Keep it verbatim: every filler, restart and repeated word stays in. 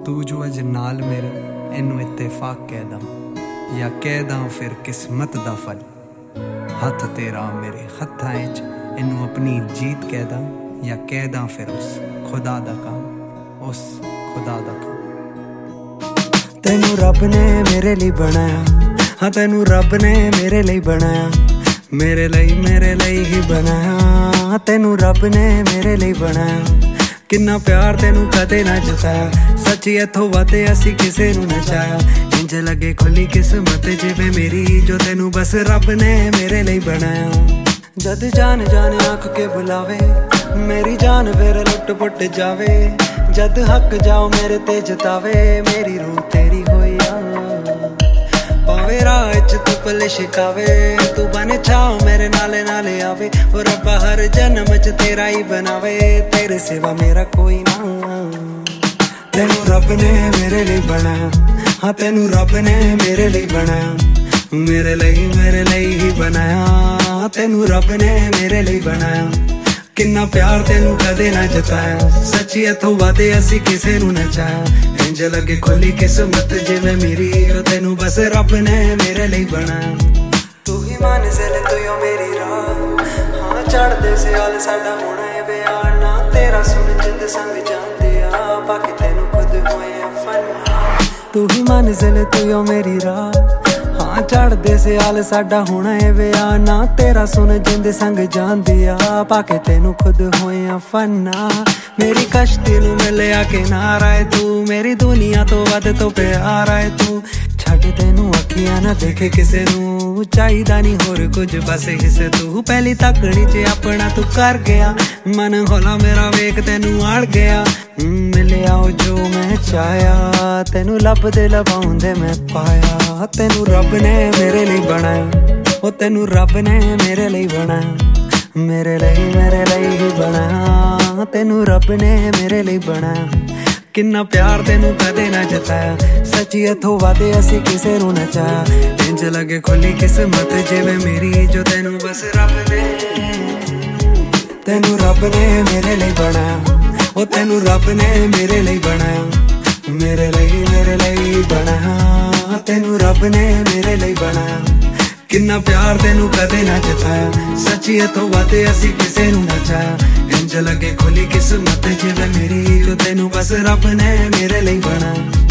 तू जो अज नाल मेरे इनू इत्तेफाक कह दा या कह दा फिर किस्मत दा फल। हथ तेरा मेरे हत्थां च इनू अपनी जीत कह दा या कह दा फिर उस खुदा दा काम, उस खुदा दा काम। तेनू रब ने मेरे लिए बनाया, हाँ तेनू रब ने मेरे लिए बनाया, मेरे लिए मेरे लिए ही बनाया। तेनू रब ने मेरे लिए बनाया, किन्ना प्यार तेनू कदे ना जताया, सच्ची इथों वादे असी किसे नू ना चाया। इंज लगे खुली किस्मत जिवें मेरी, जो तेनू बस रब ने मेरे लिए बनाया। जद जान जान आँख के बुलावे, मेरी जान फिर लुट पुट जावे। जद हक जाओ मेरे ते जतावे, मेरी रूह तेरी होया। पावे राह च तू पल शिकावे, तू बन छाओ मेरे नाले नाले आवे। और रब्बा हर जन्म च तेरा ही बनावे, तेरे सिवा मेरा कोई ना। तेनू रब ने मेरे लिए बनाया, हाँ तेनू रब ने मेरे लिए बनाया, मेरे लिए मेरे लिए ही बनाया। तेनू रब ने मेरे लिए बनाया, किन्ना प्यार तेनू कदे ना जताया, सच्ची इथों वादे असी किसे नू ना चाया। इंज लगे खुली किस्मत जिवें मेरी, जो तेनू बस रब ने मेरे लिए बनाया। तू ही मंजिल तू यो मेरी राह, हाँ चढ़दे सियाल साडा होना है बयान ना। तेरा सुन जिंद संग जांदे आ, बाकी तेनू खुद होए फना। तू ही मंजिल तू यो मेरी राह, हाँ चढ़दे सियाल साडा होना है बयान ना। तेरा सुन जिंद संग जांदी आ, बाकी तेनू खुद होए फना। मेरी कश्ती नू मिलिया किनारा है तू, मेरी दुनिया तो वध तो प्यारा है तू। छड़ तेनू अखियां ना देखे किसे नू, चाहिदा नहीं होर कुछ बस हिस्से तू। पहली तकड़ी च अपना तू कर गया, मन हौला मेरा वेख तेनू आड़ गया। मिलिया ओ जो मैं चाया, तेनू लभदे लभाउंदे मैं पाया। तेनू रब ने मेरे लिए बनाया, ओ तेनू रब ने मेरे लिए बनाया, मेरे लिए मेरे लिए ही बनाया। तेनू रब ने मेरे लिए बनाया, किन्ना प्यार तेनू कदे ना जताया, सच्ची इथों वादे असी किसे नू ना चाया। इंज लगे खुली किस्मत जिवें मेरी, जो तेनू बस रब ने तेनू रब ने मेरे लिए बनाया, ओ तेनू रब ने मेरे लिए बनाया, मेरे लिए मेरे लिए बनाया। तेनू रब ने मेरे लिए बनाया, किन्ना प्यार तेनू कदे ना जताया, सच्ची इथों वादे असी किसे नू ना चाया। इंज लगे खुली किस्मत जिवें मेरी, जो तेनू बस रब ने मेरे लिए बनाया।